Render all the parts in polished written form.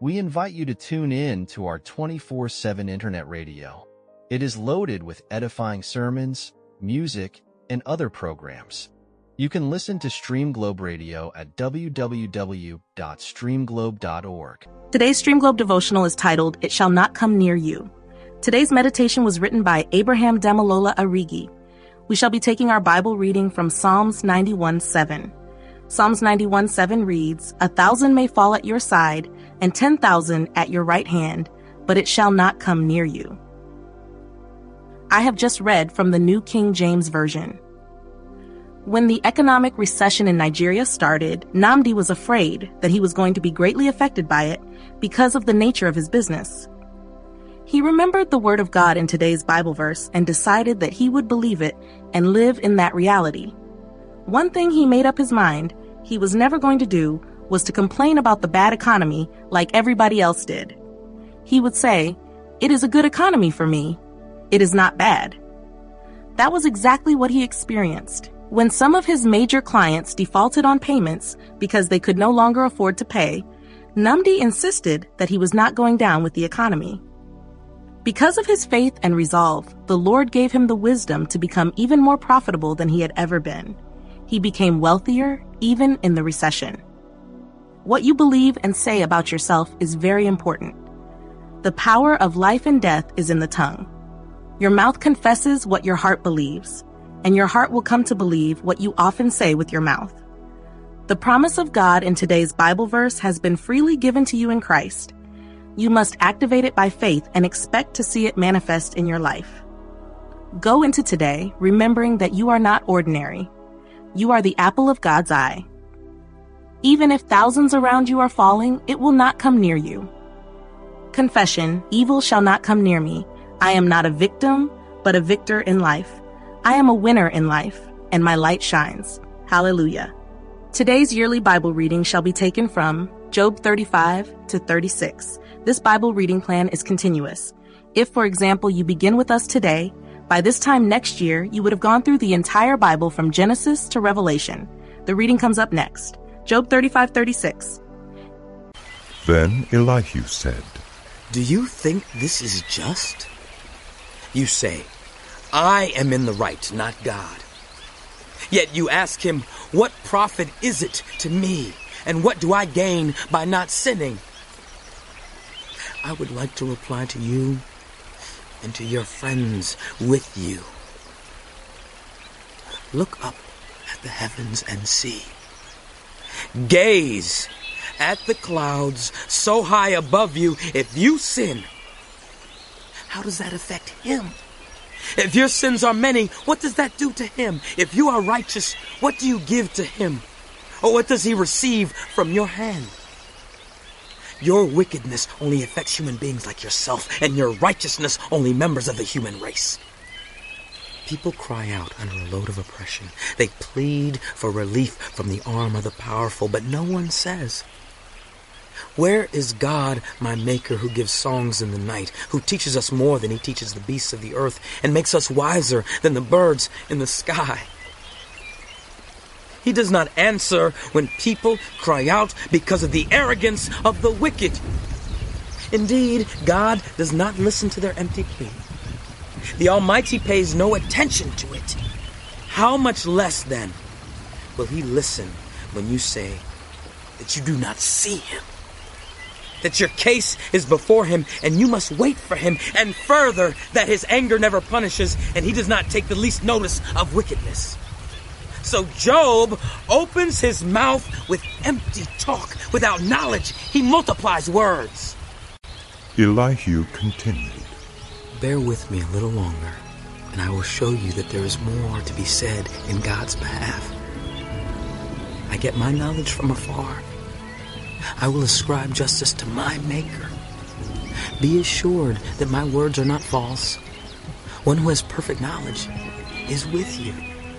We invite you to tune in to our 24/7 internet radio. It is loaded with edifying sermons, music, and other programs. You can listen to Stream Globe Radio at www.streamglobe.org. Today's Stream Globe devotional is titled, It Shall Not Come Near You. Today's meditation was written by Abraham Damalola Arigi. We shall be taking our Bible reading from Psalms 91:7. Psalms 91:7 reads, 1,000 may fall at your side and 10,000 at your right hand, but it shall not come near you. I have just read from the New King James Version. When the economic recession in Nigeria started, Nnamdi was afraid that he was going to be greatly affected by it because of the nature of his business. He remembered the word of God in today's Bible verse and decided that he would believe it and live in that reality. One thing he made up his mind he was never going to do was to complain about the bad economy like everybody else did. He would say, "It is a good economy for me. It is not bad." That was exactly what he experienced. When some of his major clients defaulted on payments because they could no longer afford to pay, Nnamdi insisted that he was not going down with the economy. Because of his faith and resolve, the Lord gave him the wisdom to become even more profitable than he had ever been. He became wealthier, even in the recession. What you believe and say about yourself is very important. The power of life and death is in the tongue. Your mouth confesses what your heart believes, and your heart will come to believe what you often say with your mouth. The promise of God in today's Bible verse has been freely given to you in Christ. You must activate it by faith and expect to see it manifest in your life. Go into today remembering that you are not ordinary. You are the apple of God's eye. Even if thousands around you are falling, it will not come near you. Confession, evil shall not come near me. I am not a victim, but a victor in life. I am a winner in life, and my light shines. Hallelujah. Today's yearly Bible reading shall be taken from Job 35-36. This Bible reading plan is continuous. If, for example, you begin with us today, by this time next year, you would have gone through the entire Bible from Genesis to Revelation. The reading comes up next. Job 35:36. Then Elihu said, Do you think this is just? You say, I am in the right, not God. Yet you ask him, what profit is it to me, and what do I gain by not sinning? I would like to reply to you and to your friends with you. Look up at the heavens and see. Gaze at the clouds so high above you. If you sin, how does that affect him? If your sins are many, what does that do to him? If you are righteous, what do you give to him? Or what does he receive from your hand? Your wickedness only affects human beings like yourself, and your righteousness only members of the human race. People cry out under a load of oppression. They plead for relief from the arm of the powerful, but no one says, where is God, my Maker, who gives songs in the night, who teaches us more than he teaches the beasts of the earth, and makes us wiser than the birds in the sky? He does not answer when people cry out because of the arrogance of the wicked. Indeed, God does not listen to their empty plea. The Almighty pays no attention to it. How much less, then, will he listen when you say that you do not see him? That your case is before him and you must wait for him, and further, that his anger never punishes and he does not take the least notice of wickedness. So Job opens his mouth with empty talk. Without knowledge, he multiplies words. Elihu continued, Bear with me a little longer, and I will show you that there is more to be said in God's behalf. I get my knowledge from afar. I will ascribe justice to my Maker. Be assured that my words are not false. One who has perfect knowledge is with you.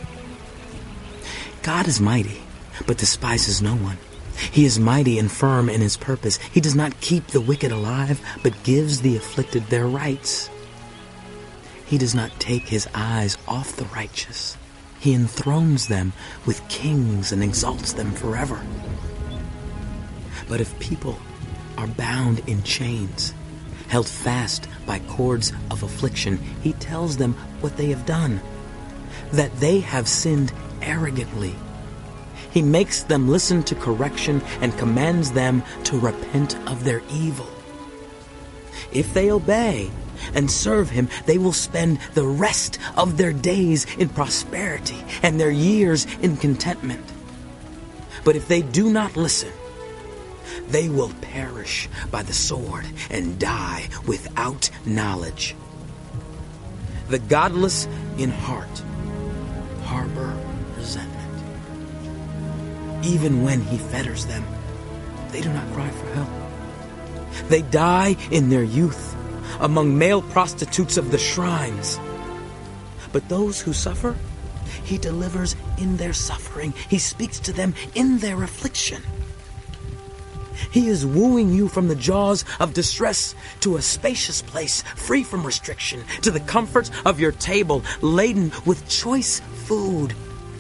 God is mighty, but despises no one. He is mighty and firm in his purpose. He does not keep the wicked alive, but gives the afflicted their rights. He does not take his eyes off the righteous. He enthrones them with kings and exalts them forever. But if people are bound in chains, held fast by cords of affliction. He tells them what they have done, that they have sinned arrogantly. He makes them listen to correction and commands them to repent of their evil. If they obey and serve him, they will spend the rest of their days in prosperity and their years in contentment. But if they do not listen, they will perish by the sword and die without knowledge. The godless in heart harbor resentment. Even when he fetters them, they do not cry for help. They die in their youth among male prostitutes of the shrines. But those who suffer, he delivers in their suffering. He speaks to them in their affliction. He is wooing you from the jaws of distress to a spacious place, free from restriction, to the comfort of your table, laden with choice food.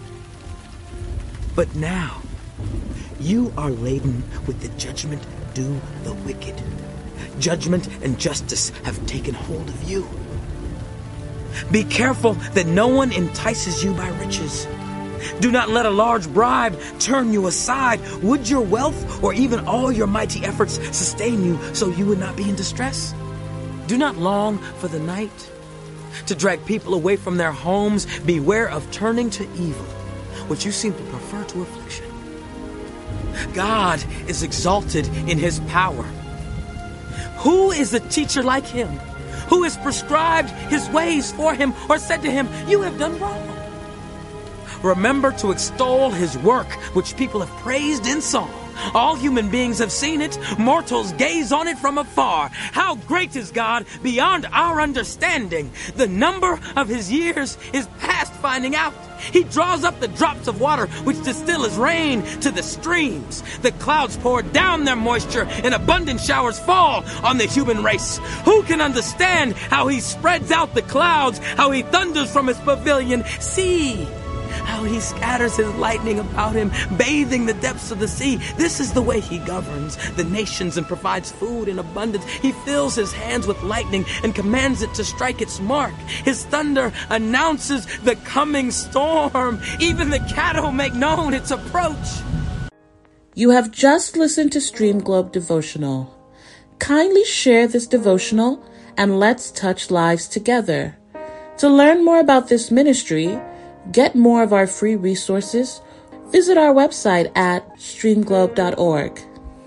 But now, you are laden with the judgment due the wicked. Judgment and justice have taken hold of you. Be careful that no one entices you by riches. Do not let a large bribe turn you aside. Would your wealth or even all your mighty efforts sustain you so you would not be in distress? Do not long for the night to drag people away from their homes. Beware of turning to evil, which you seem to prefer to affliction. God is exalted in his power. Who is a teacher like him? Who has prescribed his ways for him or said to him, "You have done wrong"? Remember to extol his work, which people have praised in song. All human beings have seen it. Mortals gaze on it from afar. How great is God beyond our understanding. The number of his years is past finding out. He draws up the drops of water which distill as rain to the streams. The clouds pour down their moisture and abundant showers fall on the human race. Who can understand how he spreads out the clouds, how he thunders from his pavilion? See how he scatters his lightning about him, bathing the depths of the sea. This is the way he governs the nations and provides food in abundance. He fills his hands with lightning and commands it to strike its mark. His thunder announces the coming storm. Even the cattle make known its approach. You have just listened to Stream Globe Devotional. Kindly share this devotional and let's touch lives together. To learn more about this ministry, get more of our free resources, visit our website at streamglobe.org.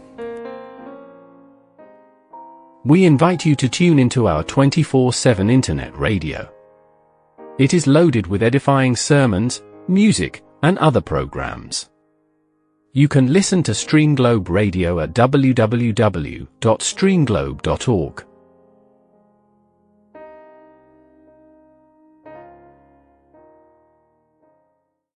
We invite you to tune into our 24/7 internet radio. It is loaded with edifying sermons, music, and other programs. You can listen to Stream Globe Radio at www.streamglobe.org.